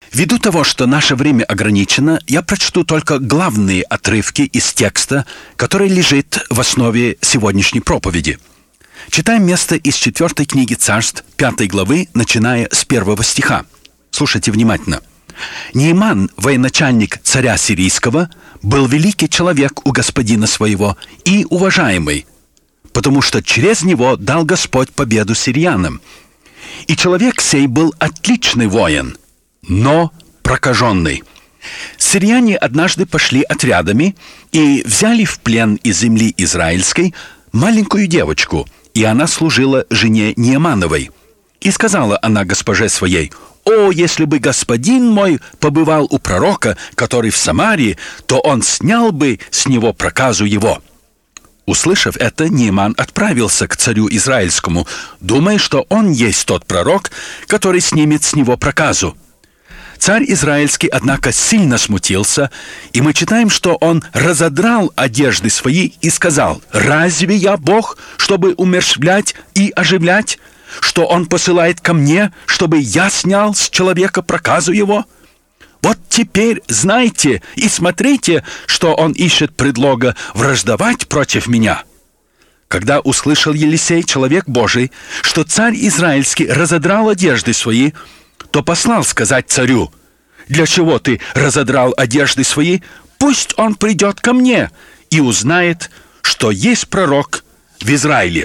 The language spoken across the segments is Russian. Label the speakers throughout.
Speaker 1: Ввиду того, что наше время ограничено, я прочту только главные отрывки из текста, который лежит в основе сегодняшней проповеди. Читаем место из 4 книги Царств, 5 главы, начиная с 1 стиха. Слушайте внимательно. «Неаман, военачальник царя сирийского, был великий человек у господина своего и уважаемый, потому что через него дал Господь победу сириянам. И человек сей был отличный воин, но прокаженный. Сирияне однажды пошли отрядами и взяли в плен из земли израильской маленькую девочку, и она служила жене Неамановой. И сказала она госпоже своей: «О, если бы господин мой побывал у пророка, который в Самарии, то он снял бы с него проказу его». Услышав это, Неаман отправился к царю израильскому, думая, что он есть тот пророк, который снимет с него проказу. Царь израильский, однако, сильно смутился, и мы читаем, что он разодрал одежды свои и сказал: «Разве я Бог, чтобы умерщвлять и оживлять? Что он посылает ко мне, чтобы я снял с человека проказу его? Вот теперь знайте и смотрите, что он ищет предлога враждовать против меня». Когда услышал Елисей, человек Божий, что царь израильский разодрал одежды свои, то послал сказать царю: «Для чего ты разодрал одежды свои? Пусть он придет ко мне и узнает, что есть пророк в Израиле».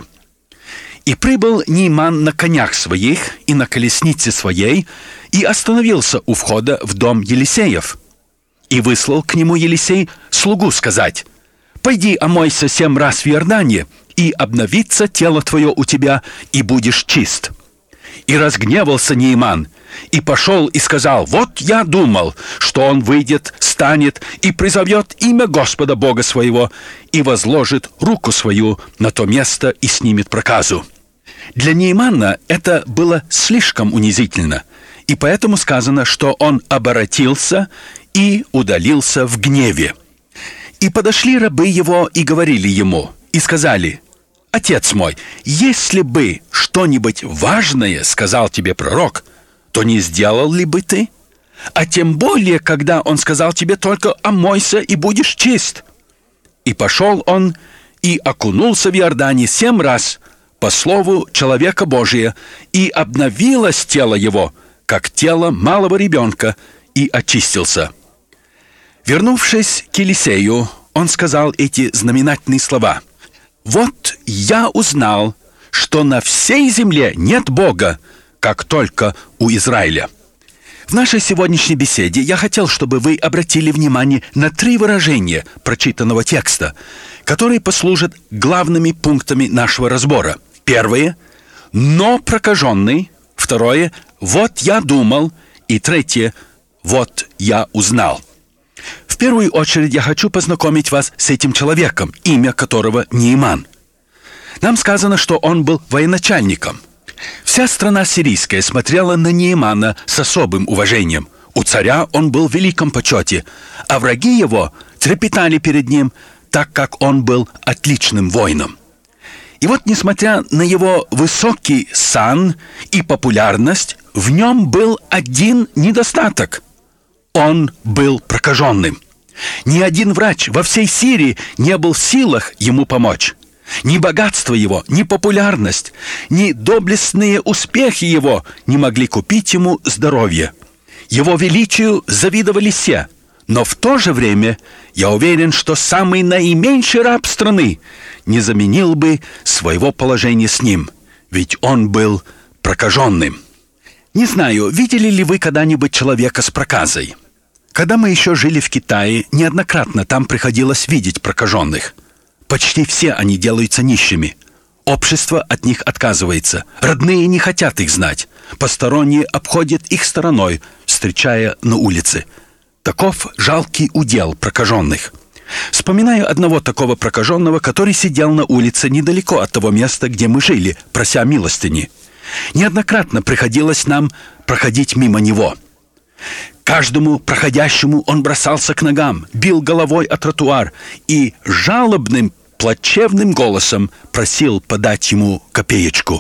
Speaker 1: И прибыл Неаман на конях своих и на колеснице своей, и остановился у входа в дом Елисеев. И выслал к нему Елисей слугу сказать: «Пойди омойся 7 раз в Иордане, и обновится тело твое у тебя, и будешь чист». И разгневался Неаман, и пошел и сказал: «Вот я думал, что он выйдет, станет и призовет имя Господа Бога своего, и возложит руку свою на то место и снимет проказу». Для Неамана это было слишком унизительно, и поэтому сказано, что он оборотился и удалился в гневе. И подошли рабы его и говорили ему, и сказали: «Отец мой, если бы что-нибудь важное сказал тебе пророк, то не сделал ли бы ты? А тем более, когда он сказал тебе только: омойся и будешь чист». И пошел он и окунулся в Иордане 7 раз по слову человека Божия, и обновилось тело его, как тело малого ребенка, и очистился. Вернувшись к Елисею, он сказал эти знаменательные слова: «Вот я узнал, что на всей земле нет Бога, как только у Израиля». В нашей сегодняшней беседе я хотел, чтобы вы обратили внимание на 3 выражения прочитанного текста, которые послужат главными пунктами нашего разбора. Первое – «но прокаженный». Второе – «вот я думал». И третье – «вот я узнал». В первую очередь я хочу познакомить вас с этим человеком, имя которого Неаман. Нам сказано, что он был военачальником. Вся страна сирийская смотрела на Неамана с особым уважением. У царя он был в великом почете, а враги его трепетали перед ним, так как он был отличным воином. И вот, несмотря на его высокий сан и популярность, в нем был один недостаток. Он был прокаженным. Ни один врач во всей Сирии не был в силах ему помочь. Ни богатство его, ни популярность, ни доблестные успехи его не могли купить ему здоровье. Его величию завидовали все, но в то же время я уверен, что самый наименьший раб страны не заменил бы своего положения с ним, ведь он был прокаженным. Не знаю, видели ли вы когда-нибудь человека с проказой? Когда мы еще жили в Китае, неоднократно там приходилось видеть прокаженных. Почти все они делаются нищими. Общество от них отказывается. Родные не хотят их знать. Посторонние обходят их стороной, встречая на улице. Таков жалкий удел прокаженных. Вспоминаю одного такого прокаженного, который сидел на улице недалеко от того места, где мы жили, прося милостыни. Неоднократно приходилось нам проходить мимо него. Каждому проходящему он бросался к ногам, бил головой о тротуар и жалобным, плачевным голосом просил подать ему копеечку.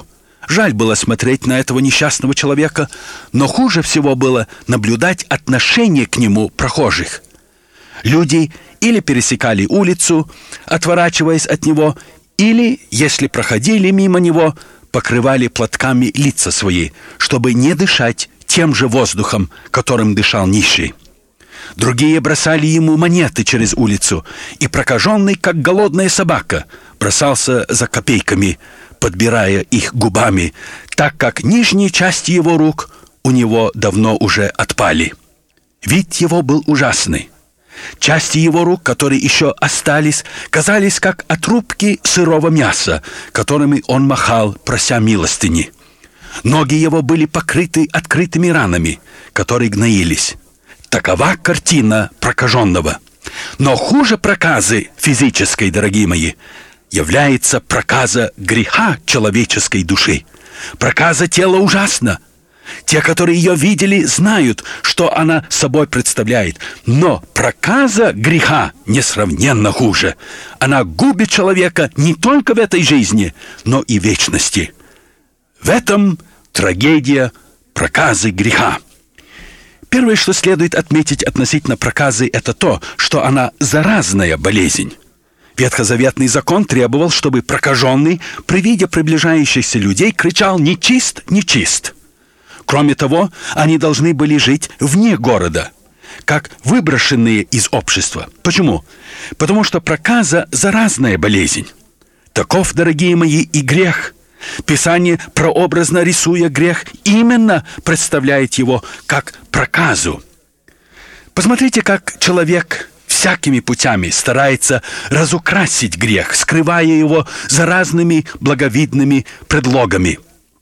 Speaker 1: Жаль было смотреть на этого несчастного человека, но хуже всего было наблюдать отношение к нему прохожих. Люди или пересекали улицу, отворачиваясь от него, или, если проходили мимо него, покрывали платками лица свои, чтобы не дышать тем же воздухом, которым дышал нищий. Другие бросали ему монеты через улицу, и прокаженный, как голодная собака, бросался за копейками, подбирая их губами, так как нижние части его рук у него давно уже отпали. Вид его был ужасный. Части его рук, которые еще остались, казались как отрубки сырого мяса, которыми он махал, прося милостыни. Ноги его были покрыты открытыми ранами, которые гноились. Такова картина прокаженного. Но хуже проказы физической, дорогие мои, является проказа греха человеческой души. Проказа тела ужасна. Те, которые ее видели, знают, что она собой представляет. Но проказа греха несравненно хуже. Она губит человека не только в этой жизни, но и в вечности. В этом трагедия проказы греха. Первое, что следует отметить относительно проказы, это то, что она заразная болезнь. Ветхозаветный закон требовал, чтобы прокаженный при виде приближающихся людей кричал «Нечист, нечист!». Кроме того, они должны были жить вне города, как выброшенные из общества. Почему? Потому что проказа – заразная болезнь. Таков, дорогие мои, и грех. Писание, прообразно рисуя грех, именно представляет его как проказу. Посмотрите, как человек всякими путями старается разукрасить грех, скрывая его за разными благовидными предлогами.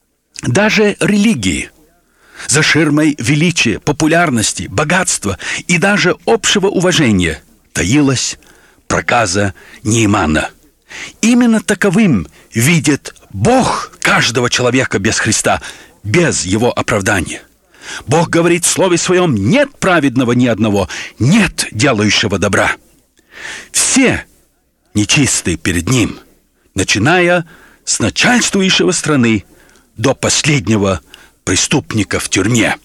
Speaker 1: Даже религии, за ширмой величия, популярности, богатства и даже общего уважения таилась проказа Неймана. Именно таковым видит Бог каждого человека без Христа, без его оправдания. Бог говорит в Слове Своем: нет праведного ни одного, нет делающего добра. Все нечисты перед Ним, начиная с начальствующего страны до последнего преступника в тюрьме.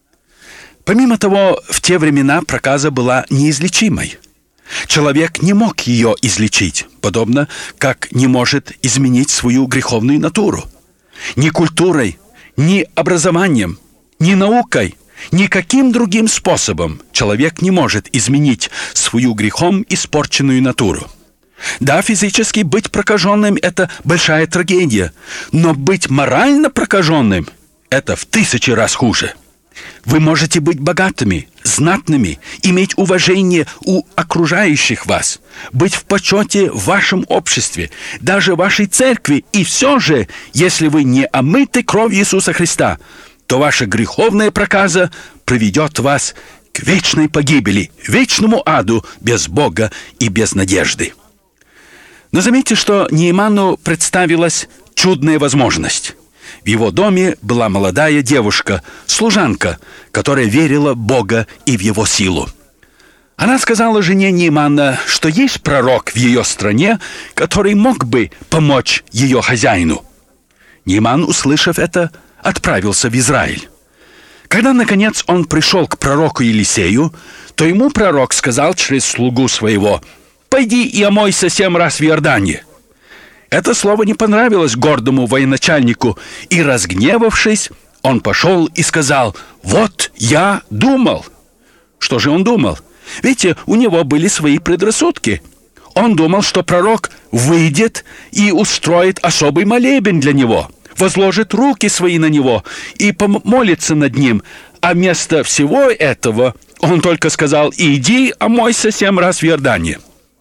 Speaker 1: Помимо того, в те времена проказа была неизлечимой. Человек не мог ее излечить, подобно как не может изменить свою греховную натуру. Ни культурой, ни образованием, ни наукой, никаким другим способом человек не может изменить свою грехом испорченную натуру. Да, физически быть прокаженным – это большая трагедия, но быть морально прокаженным – это в 1000 раз хуже. Вы можете быть богатыми, знатными, иметь уважение у окружающих вас, быть в почете в вашем обществе, даже в вашей церкви, и все же, если вы не омыты кровью Иисуса Христа, то ваша греховная проказа приведет вас к вечной погибели, вечному аду без Бога и без надежды. Но заметьте, что Нейману представилась чудная возможность. В его доме была молодая девушка, служанка, которая верила в Бога и в Его силу. Она сказала жене Неймана, что есть пророк в ее стране, который мог бы помочь ее хозяину. Нейман, услышав это, отправился в Израиль. Когда, наконец, он пришел к пророку Елисею, то ему пророк сказал через слугу своего: «Пойди и омойся 7 раз в Иордане». Это слово не понравилось гордому военачальнику, и, разгневавшись, он пошел и сказал: «Вот я думал». Что же он думал? Видите, у него были свои предрассудки. Он думал, что пророк выйдет и устроит особый молебен для него, возложит руки свои на него и помолится над ним. А вместо всего этого он только сказал: «Иди, омойся 7 раз в Иордане».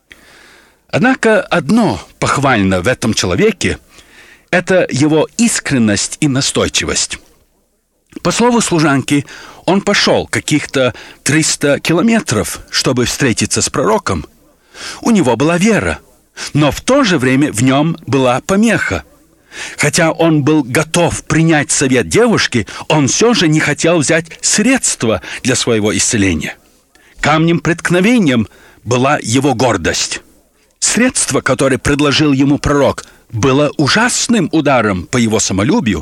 Speaker 1: Однако одно похвально в этом человеке – это его искренность и настойчивость. По слову служанки, он пошел каких-то 300 километров, чтобы встретиться с пророком. У него была вера, но в то же время в нем была помеха. Хотя он был готов принять совет девушки, он все же не хотел взять средства для своего исцеления. Камнем преткновением была его гордость. Средство, которое предложил ему пророк, было ужасным ударом по его самолюбию.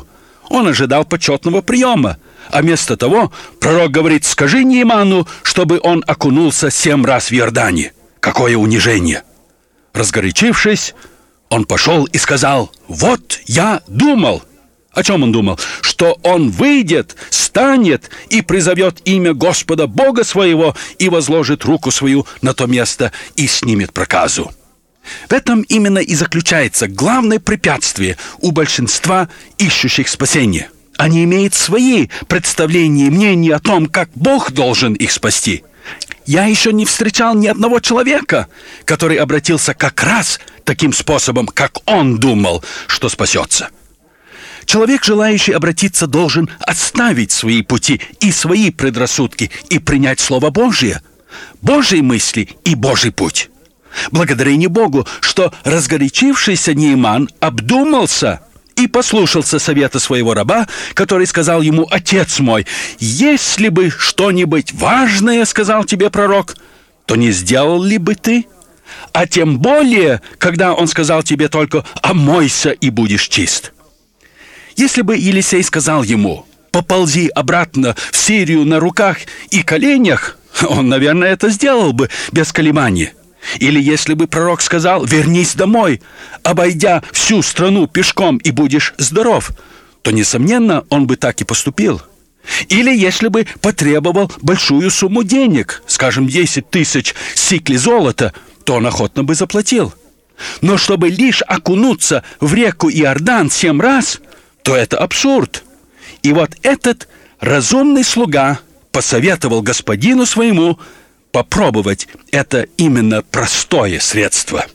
Speaker 1: Он ожидал почетного приема. А вместо того пророк говорит: скажи Нейману, чтобы он окунулся 7 раз в Иордане. Какое унижение! Разгорячившись, он пошел и сказал: вот я думал. О чем он думал? Что он выйдет, станет и призовет имя Господа Бога своего и возложит руку свою на то место и снимет проказу. В этом именно и заключается главное препятствие у большинства ищущих спасения. Они имеют свои представления и мнения о том, как Бог должен их спасти. Я еще не встречал ни одного человека, который обратился как раз таким способом, как он думал, что спасется. Человек, желающий обратиться, должен оставить свои пути и свои предрассудки и принять Слово Божие, Божьи мысли и Божий путь. Благодарение Богу, что разгорячившийся Нейман обдумался и послушался совета своего раба, который сказал ему: «Отец мой, если бы что-нибудь важное сказал тебе пророк, то не сделал ли бы ты? А тем более, когда он сказал тебе только: омойся и будешь чист». Если бы Елисей сказал ему: «Поползи обратно в Сирию на руках и коленях», он, наверное, это сделал бы без колебания. Или если бы пророк сказал: «Вернись домой, обойдя всю страну пешком, и будешь здоров», то, несомненно, он бы так и поступил. Или если бы потребовал большую сумму денег, скажем, 10 тысяч сиклей золота, то он охотно бы заплатил. Но чтобы лишь окунуться в реку Иордан 7 раз, то это абсурд. И вот этот разумный слуга посоветовал господину своему попробовать это именно простое средство.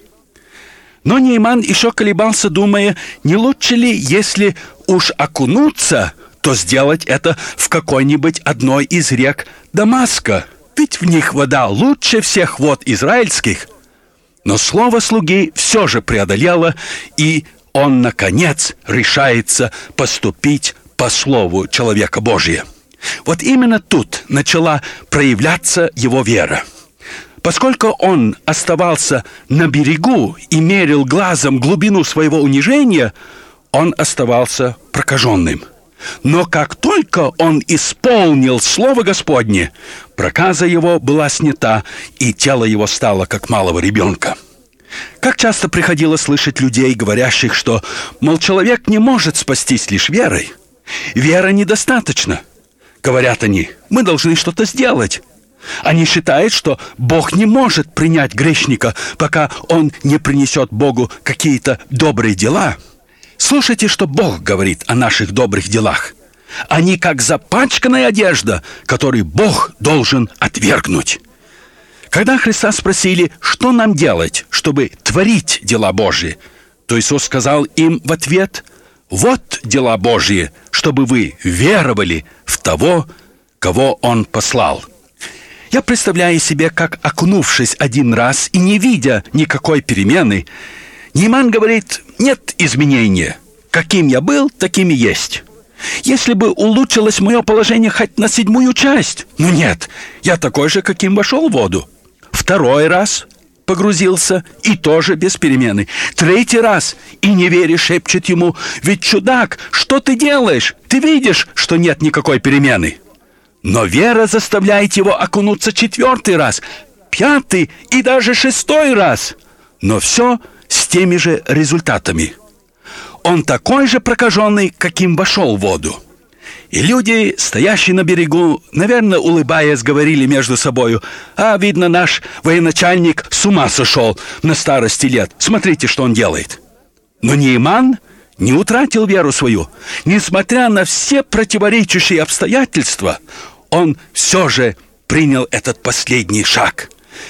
Speaker 1: Но Нейман еще колебался, думая, не лучше ли, если уж окунуться, то сделать это в какой-нибудь одной из рек Дамаска, ведь в них вода лучше всех вод израильских. Но слово слуги все же преодолело, и он, наконец, решается поступить по слову человека Божия. Вот именно тут начала проявляться его вера. Поскольку он оставался на берегу и мерил глазом глубину своего унижения, он оставался прокаженным. Но как только он исполнил слово Господне, проказа его была снята, и тело его стало как малого ребенка. Как часто приходилось слышать людей, говорящих, что, мол, человек не может спастись лишь верой. Вера недостаточно. Говорят они: мы должны что-то сделать. Они считают, что Бог не может принять грешника, пока он не принесет Богу какие-то добрые дела. Слушайте, что Бог говорит о наших добрых делах. Они как запачканная одежда, которую Бог должен отвергнуть. Когда Христа спросили, что нам делать, чтобы творить дела Божьи, то Иисус сказал им в ответ: «Вот дела Божьи, чтобы вы веровали в того, кого Он послал». Я представляю себе, как, окунувшись один раз и не видя никакой перемены, Нейман говорит: нет изменения. Каким я был, таким и есть. Если бы улучшилось мое положение хоть на 7 часть, но нет, я такой же, каким вошел в воду. 2 раз погрузился, и тоже без перемены. 3 раз, и неверие шепчет ему: ведь, чудак, что ты делаешь? Ты видишь, что нет никакой перемены. Но вера заставляет его окунуться 4 раз, 5 и даже 6 раз. Но все с теми же результатами. Он такой же прокаженный, каким вошел в воду. И люди, стоящие на берегу, наверное, улыбаясь, говорили между собою: «А, видно, наш военачальник с ума сошел на старости лет. Смотрите, что он делает». Но Нейман не утратил веру свою. Несмотря на все противоречащие обстоятельства, он все же принял этот последний шаг.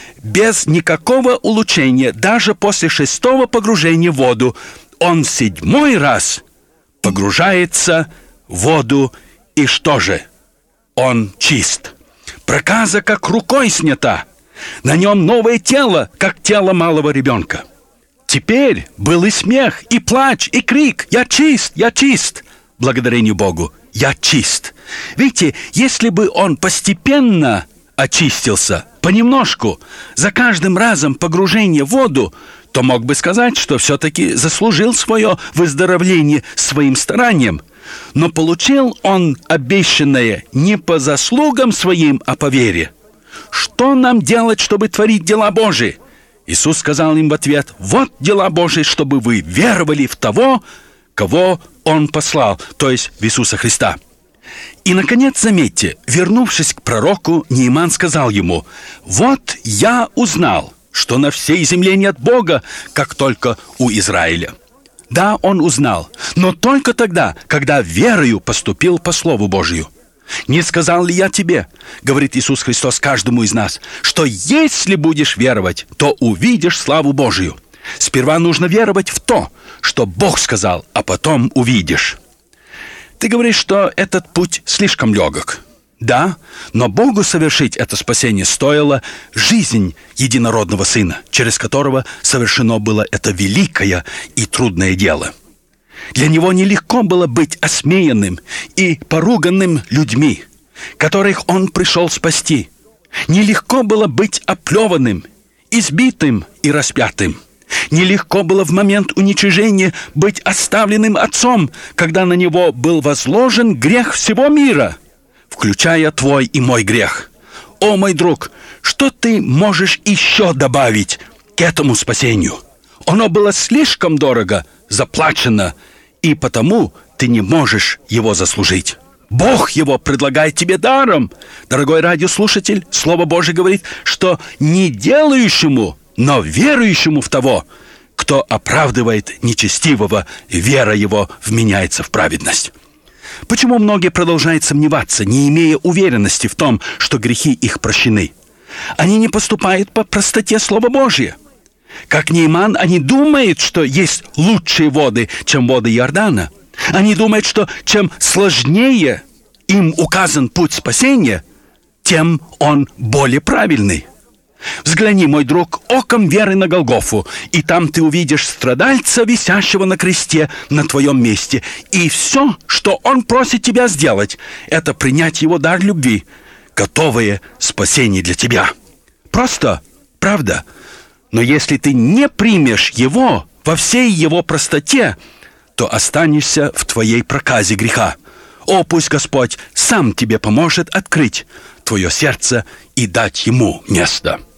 Speaker 1: Без никакого улучшения, даже после 6-го погружения в воду, он 7-й раз погружается в воду, и что же? Он чист. Проказа как рукой снята. На нем новое тело, как тело малого ребенка. Теперь был и смех, и плач, и крик: «Я чист, я чист!» Благодарение Богу, я чист. Видите, если бы он постепенно очистился, понемножку, за каждым разом погружения в воду, то мог бы сказать, что все-таки заслужил свое выздоровление своим старанием. Но получил он обещанное не по заслугам своим, а по вере. Что нам делать, чтобы творить дела Божии? Иисус сказал им в ответ: вот дела Божии, чтобы вы веровали в того, кого Он послал, то есть в Иисуса Христа. И, наконец, заметьте, вернувшись к пророку, Нееман сказал ему: вот я узнал, что на всей земле нет Бога, как только у Израиля. Да, он узнал, но только тогда, когда верою поступил по Слову Божию. Не сказал ли я тебе, говорит Иисус Христос каждому из нас, что если будешь веровать, то увидишь славу Божию. Сперва нужно веровать в то, что Бог сказал, а потом увидишь. Ты говоришь, что этот путь слишком легок. Да, но Богу совершить это спасение стоило жизнь единородного Сына, через которого совершено было это великое и трудное дело. Для Него нелегко было быть осмеянным и поруганным людьми, которых Он пришел спасти. Нелегко было быть оплеванным, избитым и распятым. Нелегко было в момент уничижения быть оставленным Отцом, когда на Него был возложен грех всего мира, включая твой и мой грех. О, мой друг, что ты можешь еще добавить к этому спасению? Оно было слишком дорого заплачено, и потому ты не можешь его заслужить. Бог его предлагает тебе даром. Дорогой радиослушатель, Слово Божие говорит, что не делающему, но верующему в того, кто оправдывает нечестивого, вера его вменяется в праведность. Почему многие продолжают сомневаться, не имея уверенности в том, что грехи их прощены? Они не поступают по простоте Слова Божия. Как Нееман, они думают, что есть лучшие воды, чем воды Иордана. Они думают, что чем сложнее им указан путь спасения, тем он более правильный. Взгляни, мой друг, оком веры на Голгофу, и там ты увидишь страдальца, висящего на кресте на твоем месте. И все, что он просит тебя сделать, это принять его дар любви, готовое спасение для тебя. Просто, правда? Но если ты не примешь его во всей его простоте, то останешься в твоей проказе греха. О, пусть Господь сам тебе поможет открыть твое сердце и дать ему место.